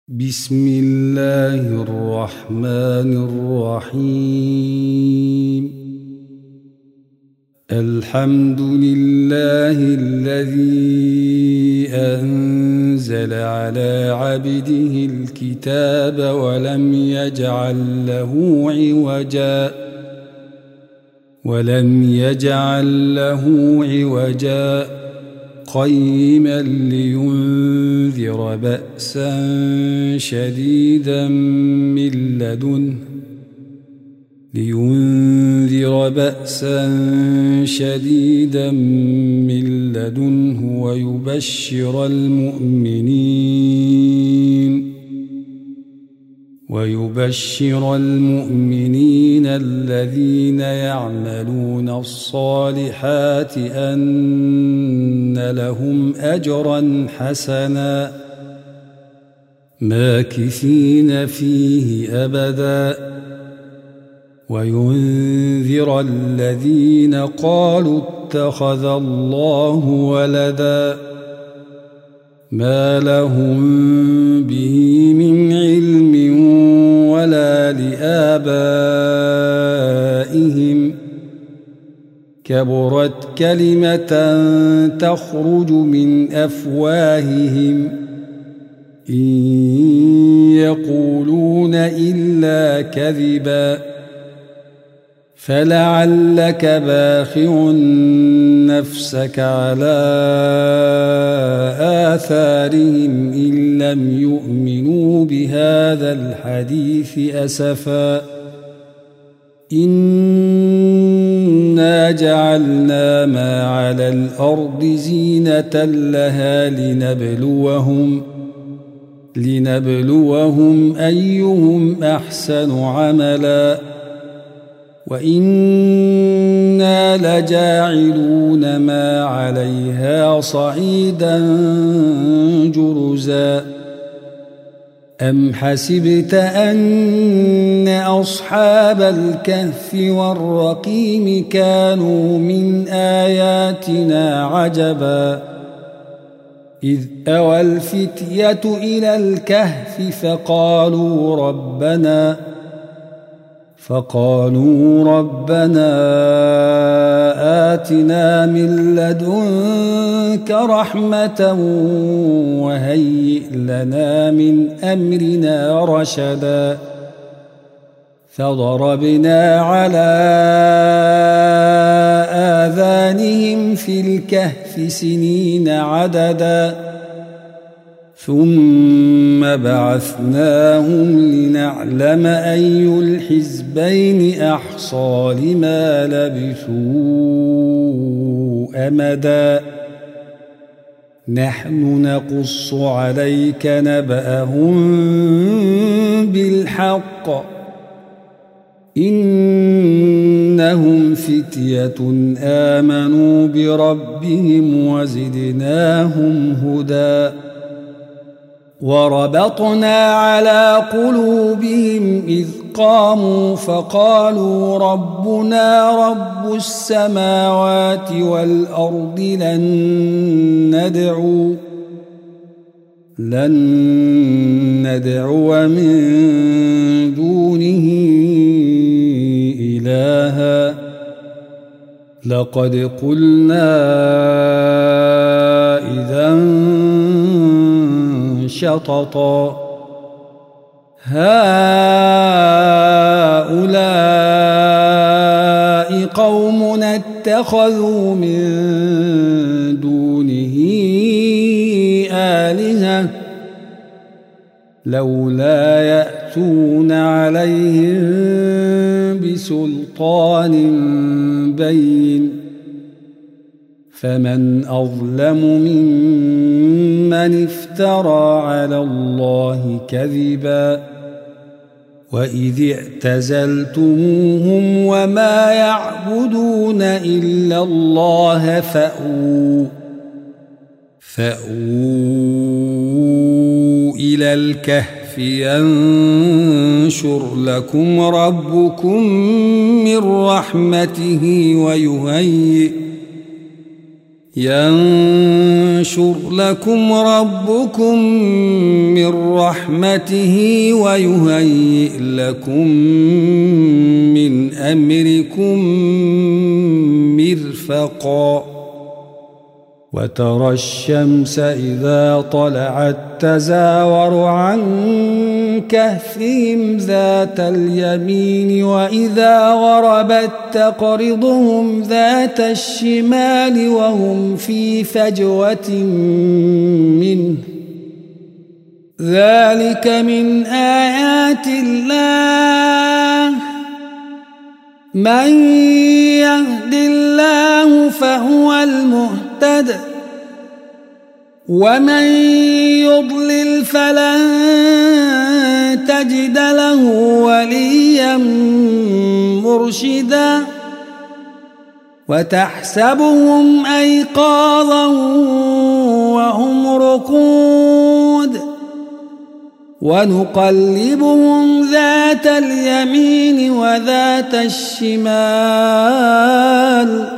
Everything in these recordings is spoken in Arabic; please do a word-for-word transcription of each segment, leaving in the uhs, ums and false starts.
بسم الله الرحمن الرحيم. الحمد لله الذي أنزل على عبده الكتاب ولم يجعل له عوجا ولم يجعل له عوجا قيما لينذر بأسا شديدا من لدنه لينذر بأسا شديدا من لدنه ويبشر المؤمنين ويبشر المؤمنين الذين يعملون الصالحات أن لهم أجرا حسنا ماكثين فيه أبدا وينذر الذين قالوا اتخذ الله ولدا ما لهم به من علم ولا لآبائهم كبرت كلمة تخرج من أفواههم إن يقولون إلا كذبا فلعلك باخع نفسك على آثارهم إن لم يؤمنوا بهذا الحديث أسفا إنا جعلنا ما على الأرض زينة لها لنبلوهم لنبلوهم أيهم أحسن عملا وإنا لجاعلون ما عليها صعيدا جرزا أم حسبت أن أصحاب الكهف والرقيم كانوا من آياتنا عجبا إذ أوى الفتية إلى الكهف فقالوا ربنا فقالوا ربنا آتنا من لدنك رحمة وهيئ لنا من أمرنا رشدا فضربنا على آذانهم في الكهف سنين عددا ثم بعثناهم لنعلم أي الحزبين أحصى لما لبثوا أمدا نحن نقص عليك نبأهم بالحق إنهم فتية آمنوا بربهم وزدناهم هدى وربطنا على قلوبهم إذ قاموا فقالوا ربنا رب السماوات والأرض لن ندعو لن ندعو من دونه إلها لقد قلنا إذا شططا هؤلاء قوم اتخذوا من دونه آلهة لولا يأتون عليهم بسلطان بين فمن أظلم ممن افترى على الله كذبا وإذ اعتزلتموهم وما يعبدون إلا الله فأووا فأووا إلى الكهف ينشر لكم ربكم من رحمته ويهيئ ينشر لكم ربكم من رحمته ويهيئ لكم من أمركم مرفقا وترى الشمس إذا طلعت تزاور عن كهفهم ذات اليمين وإذا غربت تقرضهم ذات الشمال وهم في فجوة منه ذلك من آيات الله من يهد الله فهو المهتد ومن يضلل فلن تجد له وليا مرشدا وتحسبهم أيقاظا وهم رقود ونقلبهم ذات اليمين وذات الشمال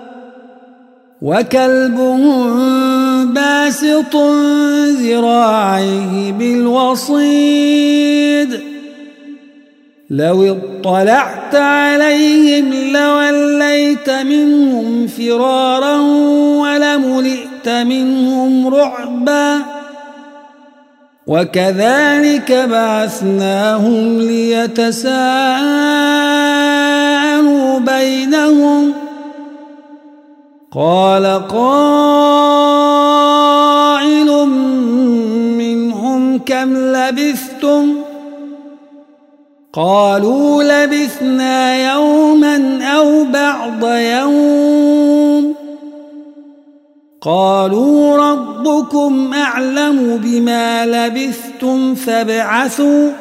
وكلبهم باسط ذراعيه بالوصيد لو اطلعت عليهم لوليت منهم فرارا ولملئت منهم رعبا وكذلك بعثناهم ليتساءلوا بينهم قال قائل منهم كم لبثتم قالوا لبثنا يوما أو بعض يوم قالوا ربكم أعلم بما لبثتم فابعثوا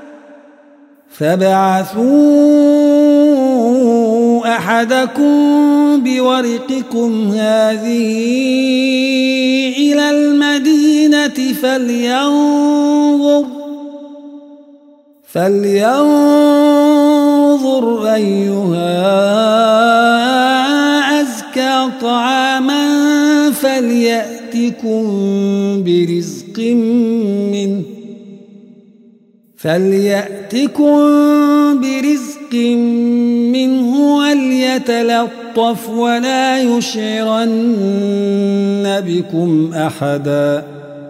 فابعثوا أحدكم بورقكم هذه إلى المدينة فلينظر فلينظر أيها أزكى طعاما فليأتكم برزق منه فليأتكم برزق منه وليتلطف ولا يشعرن بكم أحدا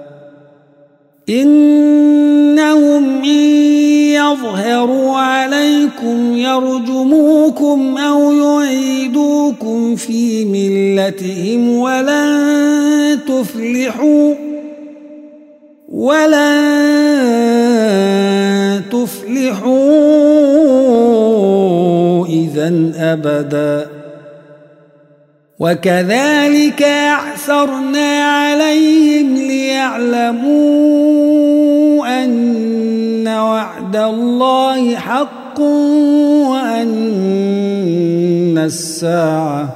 إنهم إن يظهروا عليكم يرجموكم أو يعيدوكم في ملتهم ولن تفلحوا ولن تفلحوا إذن أبدا وكذلك أعثرنا عليهم ليعلموا أن وعد الله حق وأن الساعة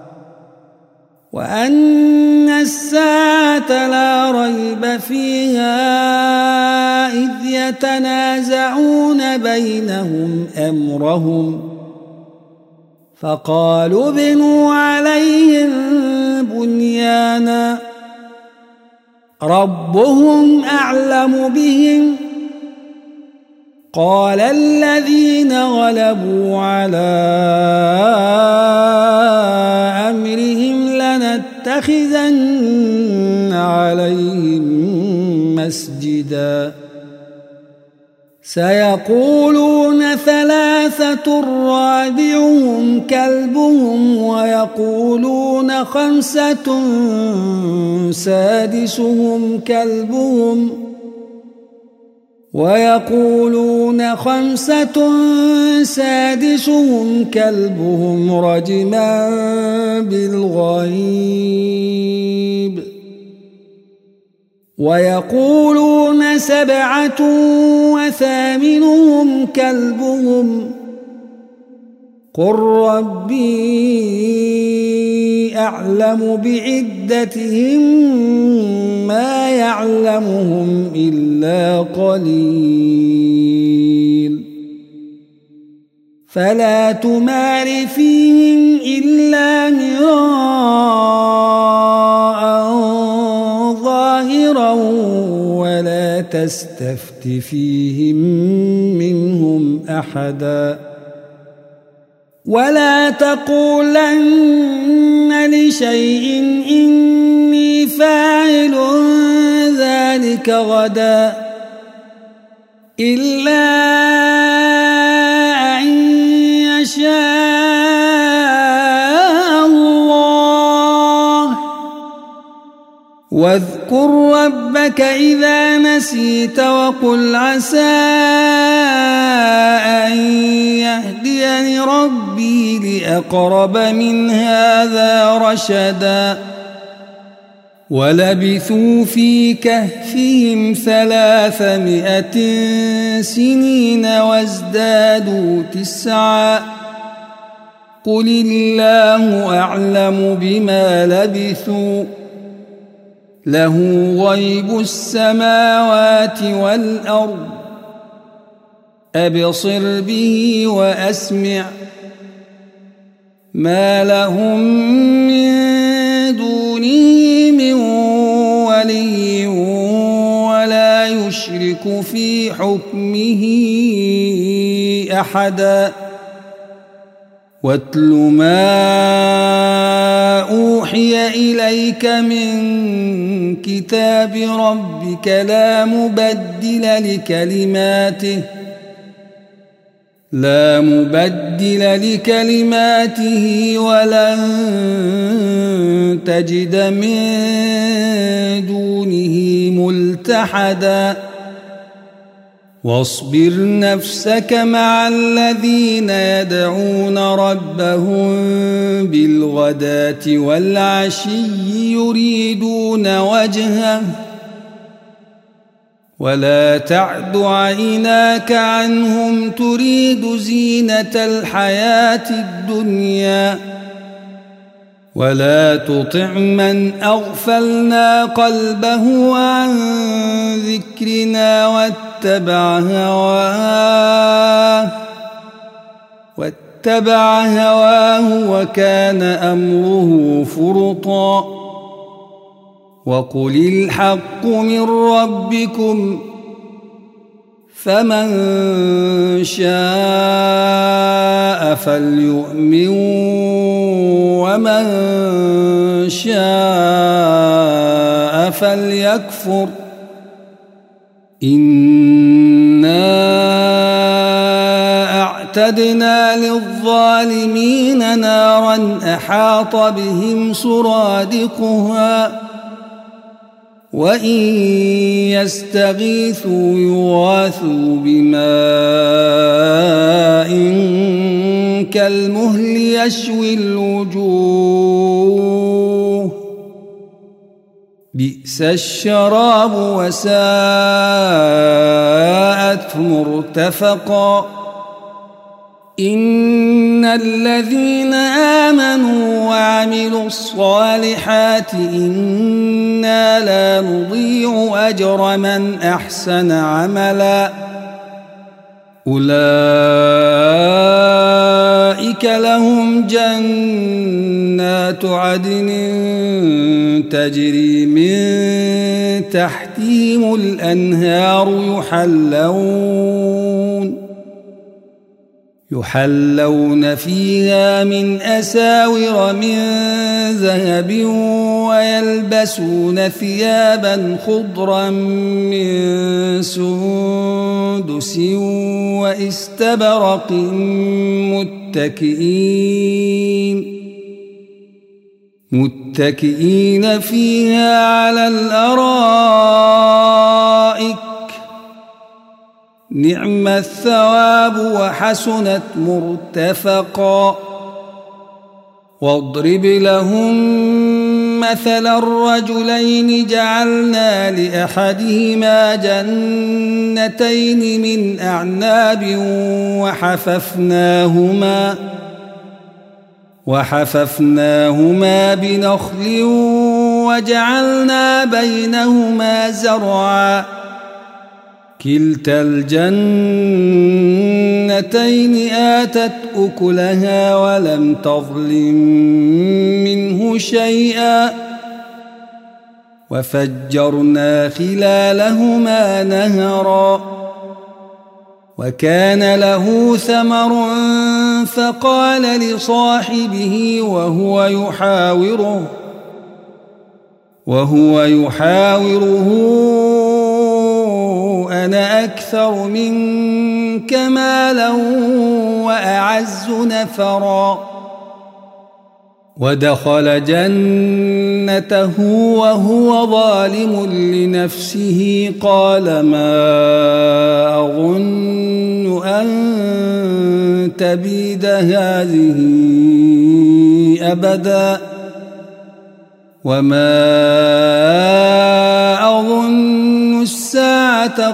وأن الساعة لا ريب فيها إذ يتنازعون بينهم أمرهم فقالوا ابنوا عليهم بنيانا ربهم أعلم بهم قال الذين غلبوا على أمرهم لنتخذن عليهم مسجدا سيقولون ثلاثة رابعهم كلبهم ويقولون خمسة سادسهم كلبهم ويقولون خمسة سادسهم كلبهم رجما بالغيب ويقولون سبعة وثامنهم كلبهم قل ربي أعلم بعدتهم ما يعلمهم إلا قليل فلا تمار فيهم إلا مراء تستفت فيهم منهم أحدا ولا تقولن لشيء إني فاعل ذلك غدا إلا أن يشاء الله واذكر ربك إذا نسيت وقل عسى أن يهديني ربي لأقرب من هذا رشدا ولبثوا في كهفهم ثلاثمائة سنين وازدادوا تسعا قل الله أعلم بما لبثوا له غيب السماوات والأرض أبصر به وأسمع ما لهم من دونه من ولي ولا يشرك في حكمه أحدا واتل ما أوحي إليك من كتاب ربك لا مبدل لكلماته لا مبدل لكلماته ولن تجد من دونه ملتحدا واصبر نفسك مع الذين يدعون ربهم بالغداة والعشي يريدون وجهه ولا تعد عيناك عنهم تريد زينة الحياة الدنيا ولا تطع من أغفلنا قلبه عن ذكرنا واتبع هواه واتبع هواه وكان أمره فرطا وقل الحق من ربكم فمن شاء فليؤمن ومن شاء فليكفر إنا أعتدنا للظالمين نارا أحاط بهم سرادقها وإن يستغيثوا يغاثوا بماء كالمهل يشوي الوجوه بئس الشراب وساءت مرتفقا إن الذين آمنوا وعملوا الصالحات إنا لا نضيع أجر من أحسن عملا أولئك لهم جنات عدن تجري من تحتهم الأنهار يحلون يحلون فيها من أساور من ذهب ويلبسون ثيابا خضرا من سندس واستبرق متكئين متكئين فيها على الأرائك نعم الثواب وحسنت مرتفقا واضرب لهم مثل الرجلين جعلنا لأحدهما جنتين من أعناب وحففناهما وحففناهما بنخل وجعلنا بينهما زرعا كلتا الجنتين آتت أكلها ولم تظلم منه شيئا وفجرنا خلالهما نهرا وكان له ثمر فقال لصاحبه وهو يحاوره وهو يحاوره أنا أكثر منك مالا وأعز نفرا ودخل جنته وهو ظالم لنفسه قال ما أظن أن تبيد هذه أبدا وما أظن الساعة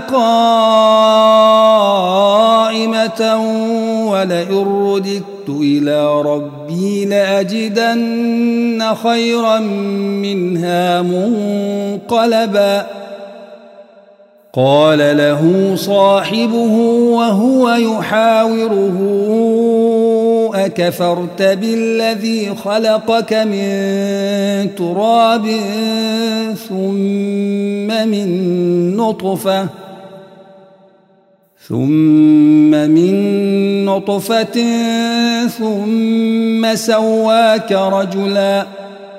قائمة ولئن رددت إلى ربي لأجدن خيرا منها منقلبا قال له صاحبه وهو يحاوره أكفرت بالذي خلقك من تراب ثم من نطفة ثم من نطفة ثم سواك رجلا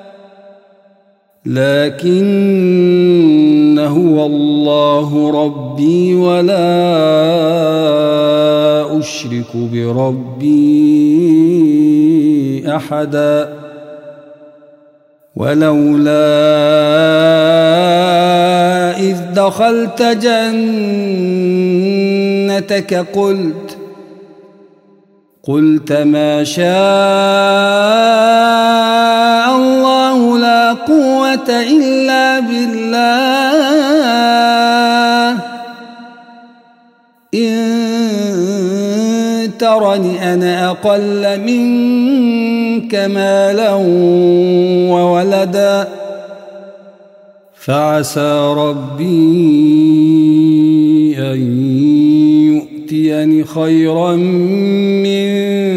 لكن هو الله ربي ولا أشرك بربي أحدا ولولا إذ دخلت جنتك قلت قلت ما شاء الله لا قوة إلا بالله إن ترني أنا أقل منك مالا وولدا فعسى ربي أن يؤتيني خيرا من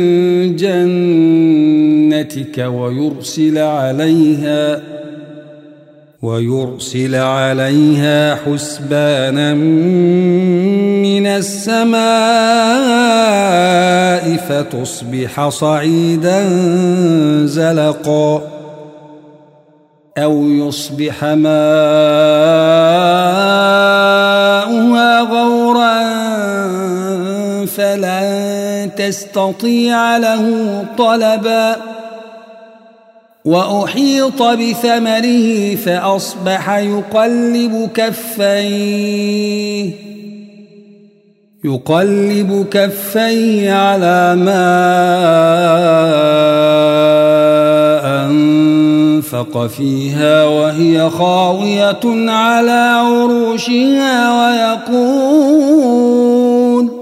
جنتك ويرسل عليها ويرسل عليها حسبانا من السماء فتصبح صعيدا زلقا أو يصبح ماؤها غورا فلن تستطيع له طلبا وأحيط بثمره فأصبح يقلب كفيه يقلب كفيه على ما أنفق فيها وهي خاوية على عروشها ويقول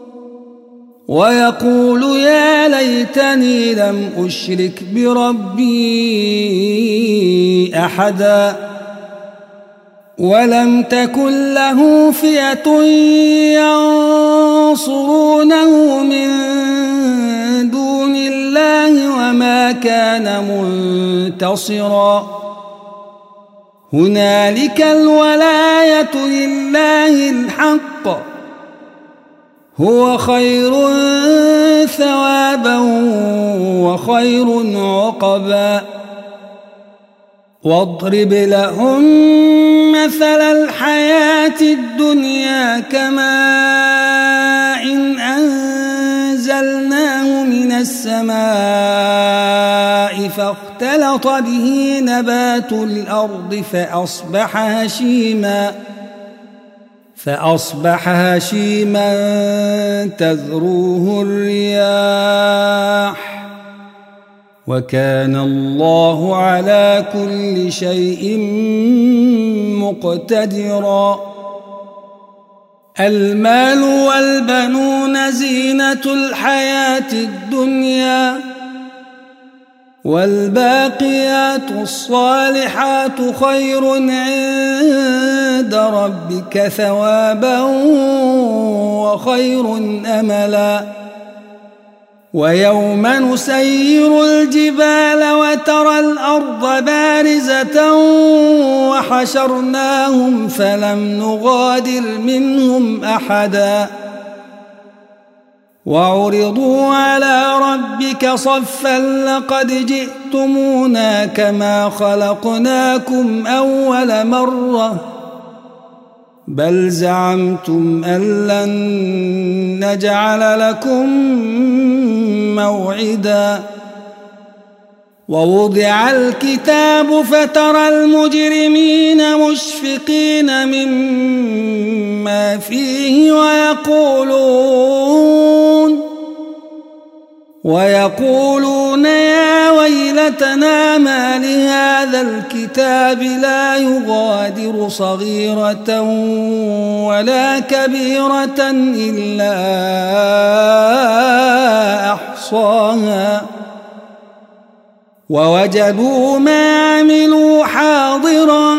ويقول يا ليتني لم أشرك بربي أحدا ولم تكن له فئة ينصرونه من دون الله وما كان منتصرا هنالك الولاية لله الحق هو خير ثوابا وخير عقبا واضرب لهم مثل الحياة الدنيا كماء إن أنزلناه من السماء فاختلط به نبات الأرض فأصبح هشيما فأصبح هشيما تذروه الرياح وكان الله على كل شيء مقتدرا المال والبنون زينة الحياة الدنيا والباقيات الصالحات خير عند ربك ثوابا وخير أملا ويوم نسير الجبال وترى الأرض بارزة وحشرناهم فلم نغادر منهم أحدا وعرضوا على ربك صفا لقد جئتمونا كما خلقناكم أول مرة بل زعمتم أن لن نجعل لكم موعدا ووضع الكتاب فترى المجرمين مشفقين مما فيه ويقولون ويقولون يا ويلتنا ما لهذا الكتاب لا يغادر صغيرة ولا كبيرة إلا أحصاها ووجدوا ما عملوا حاضرا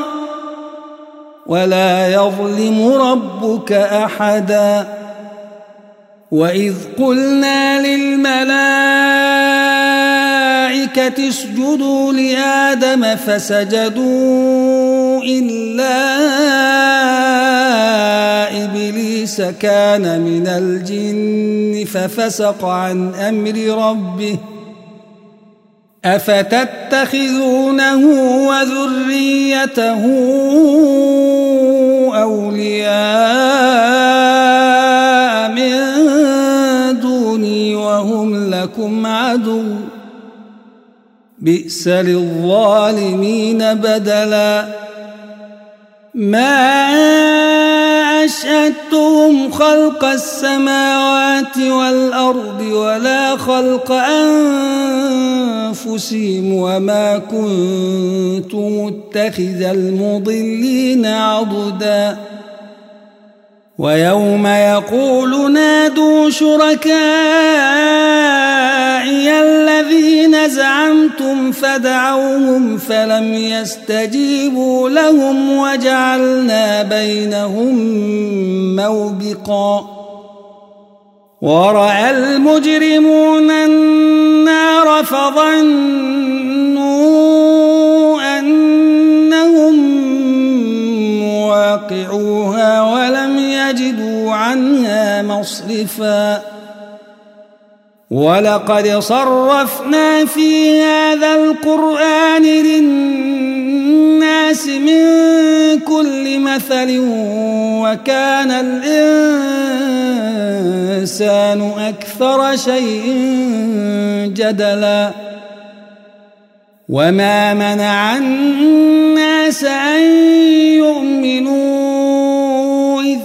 ولا يظلم ربك أحدا وإذ قلنا للملائكة اسجدوا لآدم فسجدوا إلا إبليس كان من الجن ففسق عن أمر ربه أفتتخذونه وذريته أولياء من دوني وهم لكم عدو بئس للظالمين بدلا ما أشهدتهم خلق السماوات والأرض ولا خلق أنفسهم وما كنت متخذ المضلين عضدا ويوم يقول نادوا شركائي الذين زعمتم فدعوهم فلم يستجيبوا لهم وجعلنا بينهم موبقا ورأى المجرمون النار فظنوا أنهم مواقعوها ولم يجدوا عنها مصرفا ولقد صرفنا في هذا القرآن للناس من كل مثل وكان الإنسان أكثر شيء جدلا وما منع الناس أن يؤمنوا إذ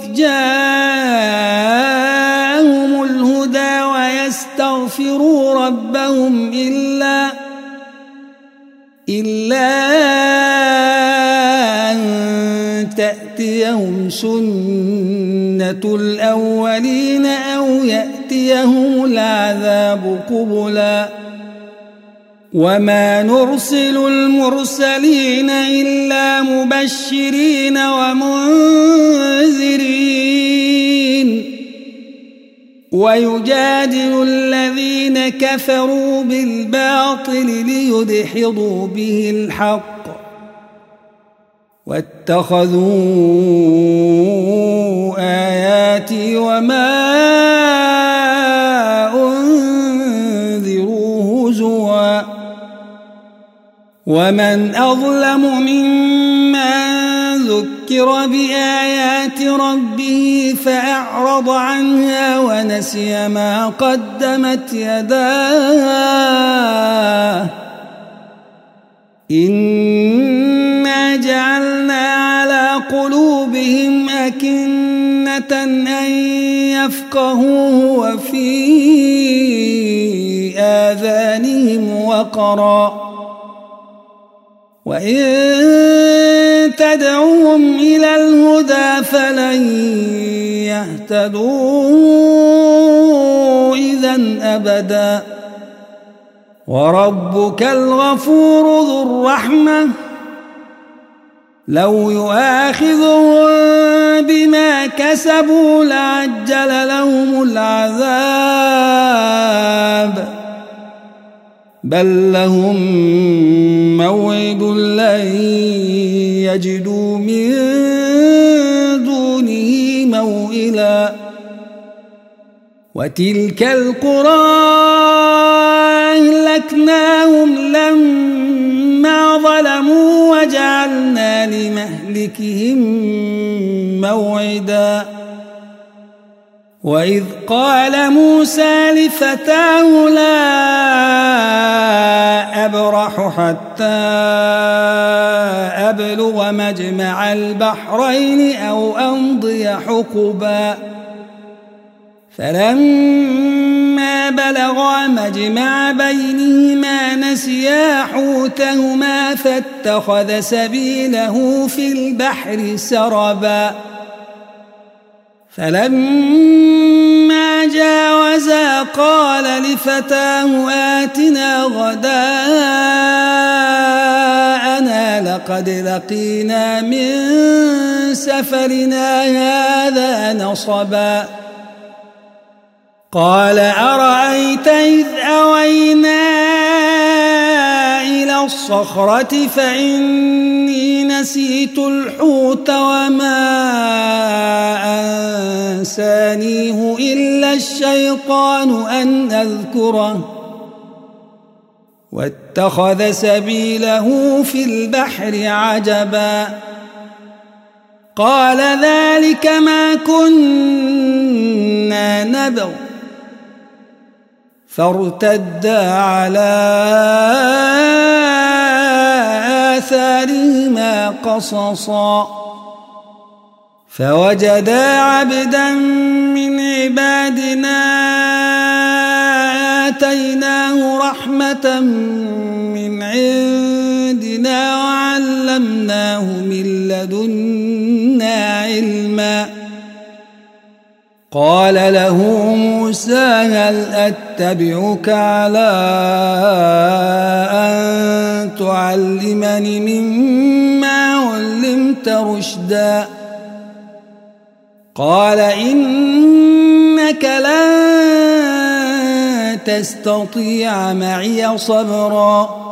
جاءهم الهدى ويستغفروا ربهم إلا إلا أن تأتيهم سنة الأولين أو يأتيهم العذاب قبلا وما نرسل المرسلين إلا مبشرين ومنذرين ويجادل الذين كفروا بالباطل ليدحضوا به الحق واتخذوا آياتي وما أنذروا هزوا ومن أظلم ممن ذكر بآيات ربه فأعرض عنها ونسي ما قدمت يداه إنا جعلنا على قلوبهم أكنة أن يفقهوه وفي آذانهم وقرا وإن تدعوهم إلى الهدى فلن يهتدوا إذن أبدا وربك الغفور ذو الرحمة لو يؤاخذهم بما كسبوا لعجل لهم العذاب بل لهم موعد لن يجدوا من دونه موئلا وتلك القرى أهلكناهم لما ظلموا وجعلنا لمهلكهم موعدا وإذ قال موسى لفتاه لا أبرح حتى أبلغ مجمع البحرين أو أمضي حقبا فلما بلغا مجمع بينهما نسيا حوتهما فاتخذ سبيله في البحر سربا فلما جاوزا قال لفتاه آتنا غداءنا لقد لقينا من سفرنا هذا نصبا قال أرأيت إذ أوينا إلى الصخرة فإني نسيت الحوت وما أنسانيه إلا الشيطان أن أذكره واتخذ سبيله في البحر عجبا قال ذلك ما كنا نبغ فارتدا على آثارهما قصصا فوجدا عبدا من عبادنا آتيناه رحمة من عندنا وعلمناه من لدنا علما قال له موسى هل أتبعك على أن تعلمني مما علمت رشدا قال إنك لن تستطيع معي صبرا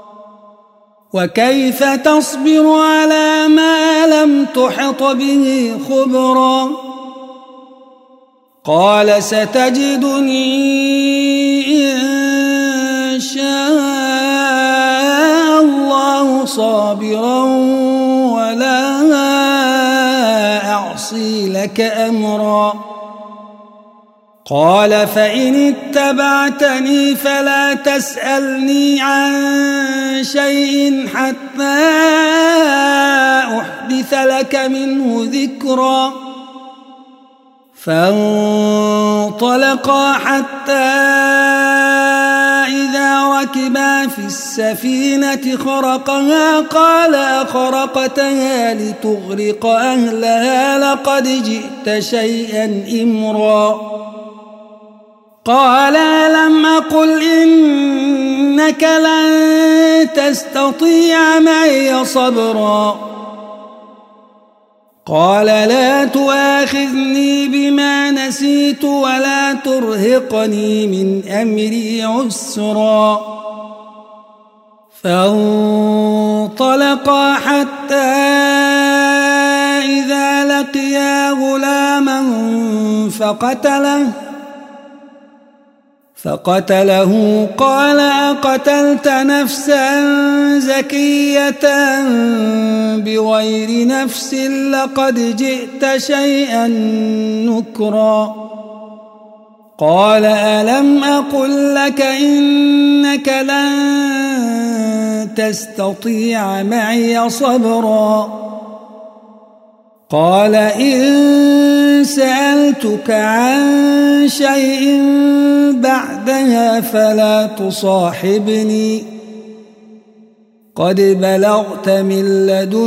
وكيف تصبر على ما لم تحط به خبرا قال ستجدني إن شاء الله صابرا ولا أعصي لك أمرا قال فإن اتبعتني فلا تسألني عن شيء حتى أحدث لك منه ذكرا فانطلقا حتى إذا ركبا في السفينة خرقها قال أخرقتها لتغرق أهلها لقد جئت شيئا إمرا قال ألم أقل إنك لن تستطيع معي صبرا قال لا تؤاخذني بما نسيت ولا ترهقني من أمري عسرا فانطلقا حتى إذا لقيا غلاما فقتله فقتله قال أقتلت نفسا زكية بغير نفس لقد جئت شيئا نكرا قال ألم أقل لك إنك لن تستطيع معي صبرا قال إن سألتك عن شيء بعدها فلا تصاحبني قد بلغت من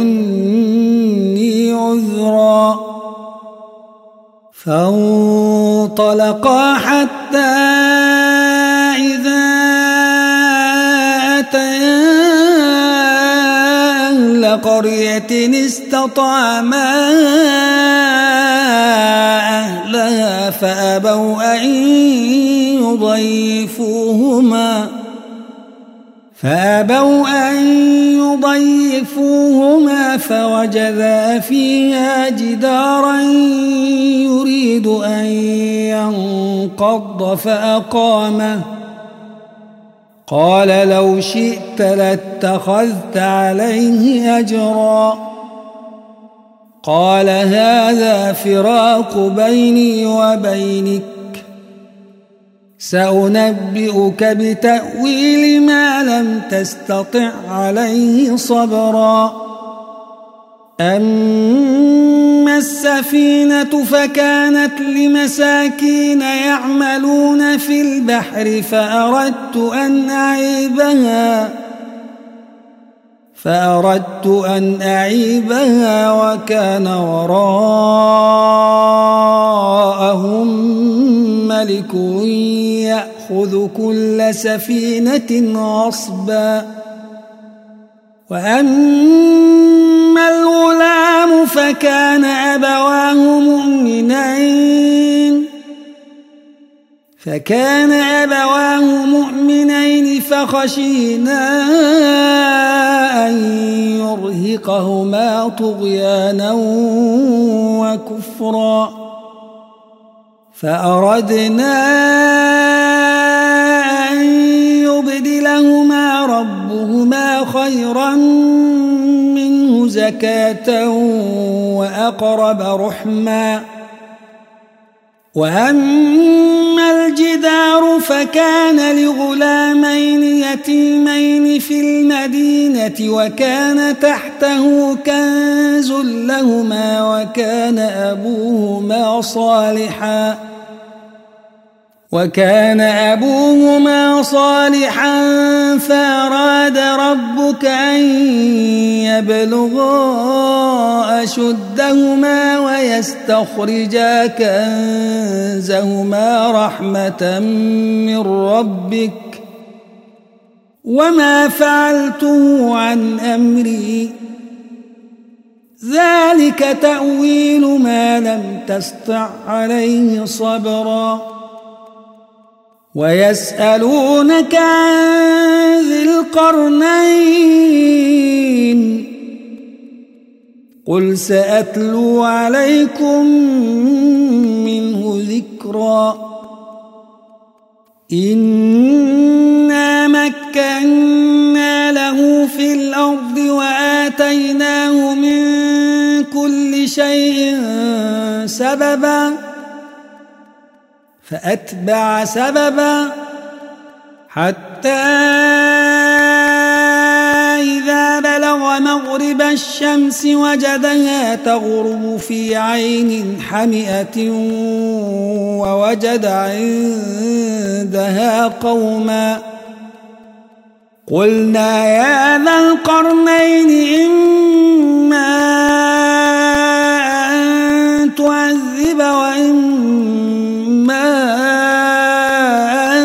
لدني عذرا فانطلقا حتى إذا أتيا أهل قرية استطعما أهلها فأبوا أن يضيفوهما فأبوا أن يضيفوهما فوجدا فيها جدارا يريد أن ينقض فأقامه قال لو شئت لاتخذت عليه أجرا قال هذا فراق بيني وبينك سأنبئك بتأويل ما لم تستطع عليه صبرا أما السفينة فكانت لمساكين يعملون في البحر فأردت أن أعيبها فأردت أن أعيبها وكان وراءهم ملك يأخذ كل سفينة غصبا وأما الغلام فكان أبواه مؤمنين فكان أبواه مؤمنين فخشينا أن يرهقهما طغيانا وكفرا فأردنا أن يبدلهما ربهما خيرا منه زكاة وأقرب رحما وأما الجدار فكان لغلامين يتيمين في المدينة وكان تحته كنز لهما وكان أبوهما صالحا وكان أبوهما صالحا فأراد ربك أن يبلغا أشدهما ويستخرجا كنزهما رحمة من ربك وما فعلته عن أمري ذلك تأويل ما لم تستطع عليه صبرا ويسألونك عن ذي القرنين قل سأتلو عليكم منه ذكرا إنا مكنا له في الأرض وآتيناه من كل شيء سببا فأتبع سببا حتى إذا بلغ مغرب الشمس وجدها تغرب في عين حمئة ووجد عندها قوما قلنا يا ذا القرنين إما أن تعذب وإما أن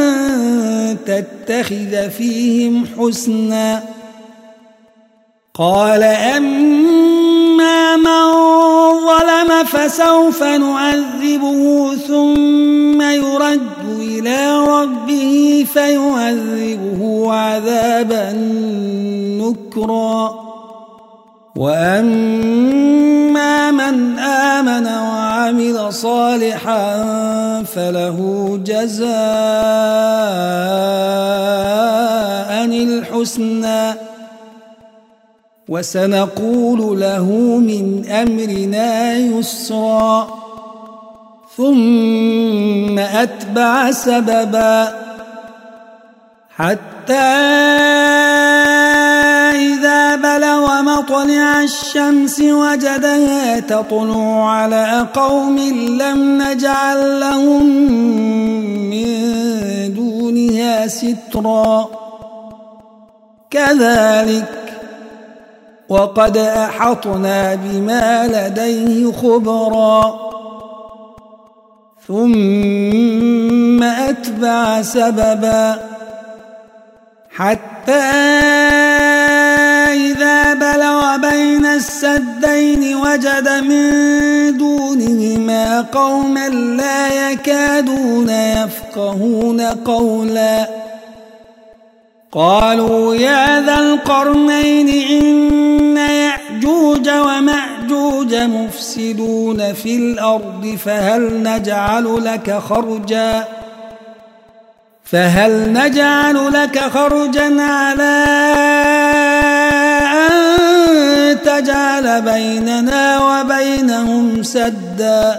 تتخذ فيهم حسنا قال أما من ظلم فسوف نعذبه ثم يرد إلى ربه فيعذبه عذابا نكرا وأما من آمن وعمل صالحا فله جزاء الحسنى وسنقول له من أمرنا يسرا ثم أتبع سببا حتى إذا بلغ مطلع الشمس وجدها تطلع على قوم لم نجعل لهم من دونها سترا كذلك وقد أحطنا بما لديه خبرا ثم أتبع سببا حتى إذا بلغ السدين وجد من دونهما قوما لا يكادون يفقهون قولا قالوا يا ذا القرنين إن يأجوج ومأجوج مفسدون في الأرض فهل نجعل لك خرجا فهل نجعل لك خرجا على أن تجعل بيننا وبينهم سدا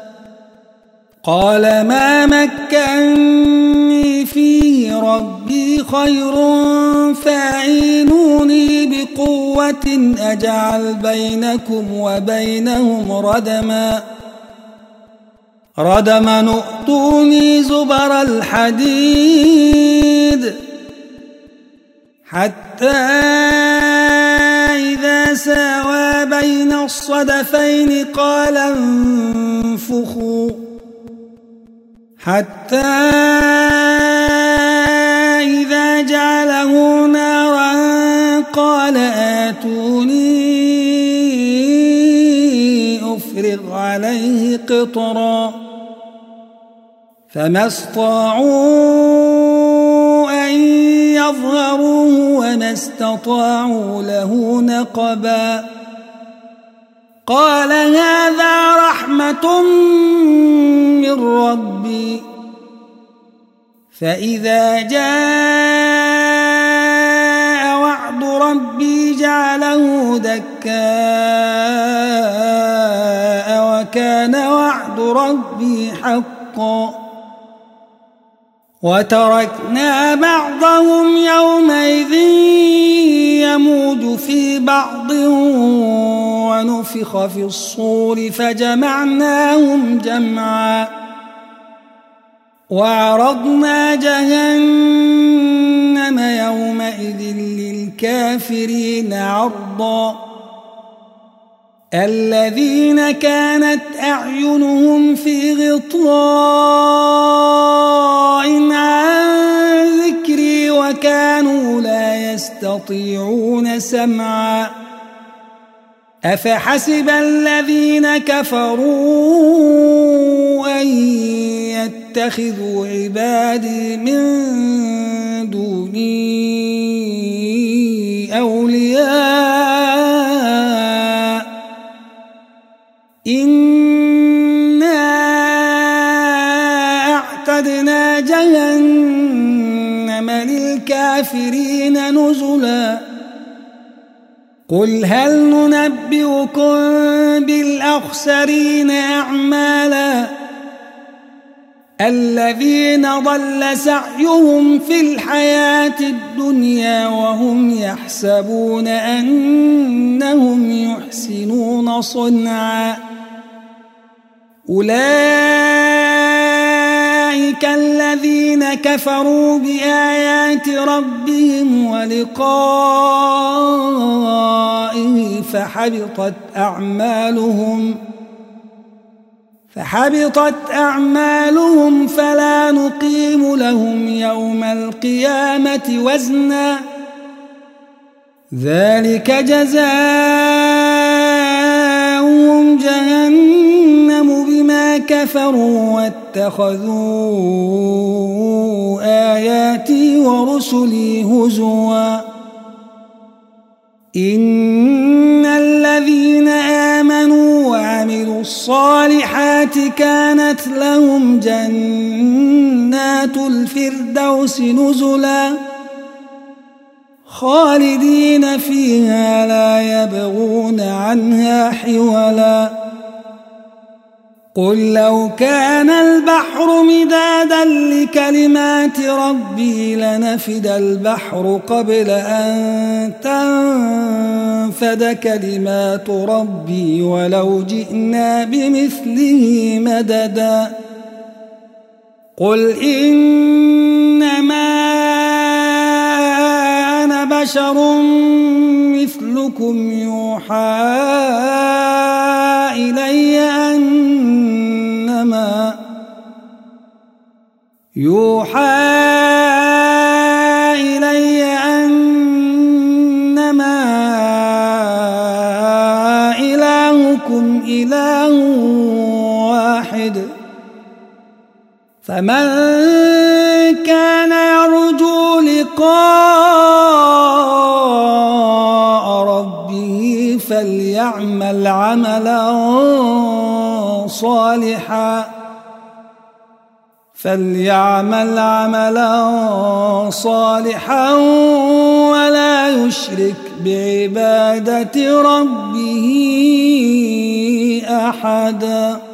قال ما مكني فيه ربي خير فاعينوني بقوة أجعل بينكم وبينهم ردما ردما ائتوني زبر الحديد حتى إذا ساوى بين الصدفين قال انفخوا حتى إذا جعله نارا قال آتوني أفرغ عليه قطرا فما استطاعوا أن يظهروه وما استطاعوا له نقبا قال هذا رحمة من ربي فإذا جاء وعد ربي جعله دكاء وكان وعد ربي حقا وتركنا بعضهم يومئذ يموج في بعض ونفخ في الصور فجمعناهم جمعا وعرضنا جهنم يومئذ للكافرين عرضا الذين كانت أعينهم في غطاء عن ذكري وكانوا لا يستطيعون سمعا أفحسب الذين كفروا أن يتخذوا عبادي من دوني أولياء إنا أعتدنا جهنم للكافرين نزلا قل هل ننبئكم بالأخسرين أعمالا الذين ضل سعيهم في الحياة الدنيا وهم يحسبون أنهم يحسنون صنعا أولئك الذين كفروا بآيات ربهم ولقائه فحبطت أعمالهم فحبطت أعمالهم فلا نقيم لهم يوم القيامة وزنا ذلك جزاؤهم جهنم بما كفروا واتخذوا آياتي ورسلي هزوا إن الذين آمنوا وعملوا الصالحات كانت لهم جنات الفردوس نزلا خالدين فيها لا يبغون عنها حولا قل لو كان البحر مدادا لكلمات ربي لنفد البحر قبل أن تنفد كلمات ربي ولو جئنا بمثله مددا قل إنما أنا بشر مثلكم يوحى إلي أنما يوحى إلي أنما فمن كان يرجو لقاء ربه فليعمل عملا صالحا فليعمل عملا صالحا ولا يشرك بعبادة ربه أحدا.